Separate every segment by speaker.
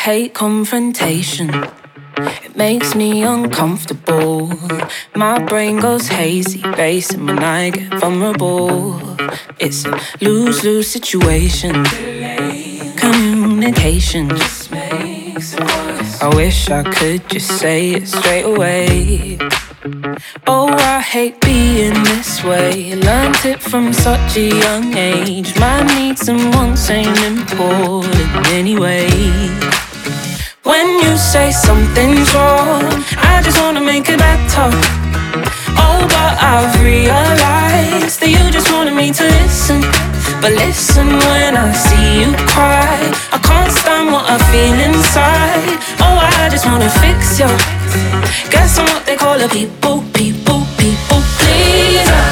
Speaker 1: hate confrontation. It makes me uncomfortable. My brain goes hazy, racing when I get vulnerable. It's a lose-lose situation. Communication just makes it worse. I wish I could just say it straight away. Oh, I hate being this way. Learned it from such a young age. My needs and wants ain't important anyway. When you say something's wrong, I just wanna make it better. Oh, but I've realized that you just wanted me to listen. But listen when I see you cry. I can't stand what I feel inside. Oh, I just wanna fix you. Guess I'm what they call a people pleaser.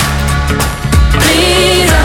Speaker 1: Pleaser.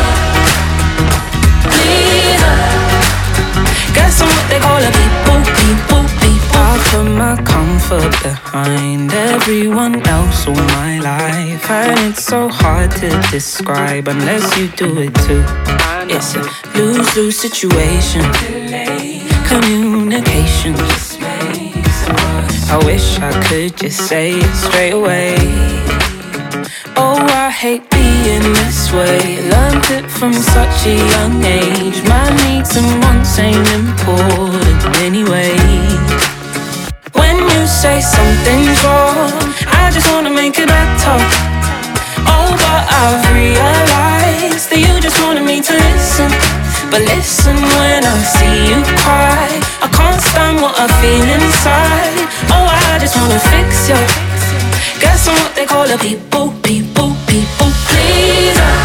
Speaker 1: Pleaser. Guess I'm what they call a people I put my comfort behind everyone else all my life, and it's so hard to describe unless you do it too. It's a lose-lose situation. Communication just makes it worse. I wish I could just say it straight away. Oh, I hate being this way. Learned it from such a young age. My needs and wants ain't important anyway. When you say something's wrong, I just wanna make it better. Oh, but I've realized that you just wanted me to listen. But listen when I see you cry. I can't stand what I feel inside. Oh, I just wanna fix you. Guess I'm what they call a people pleaser.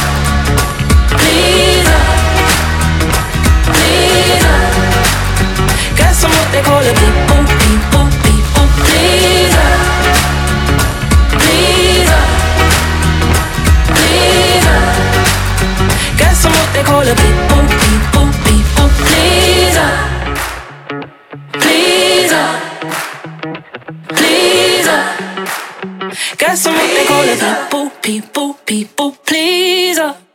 Speaker 1: Pleaser. Pleaser. Guess I'm what they call a people pleaser. Pleaser. Pleaser. Guess I'm what they call a people pleaser. Pleaser. Pleaser. Guess I'm what they call a people pleaser.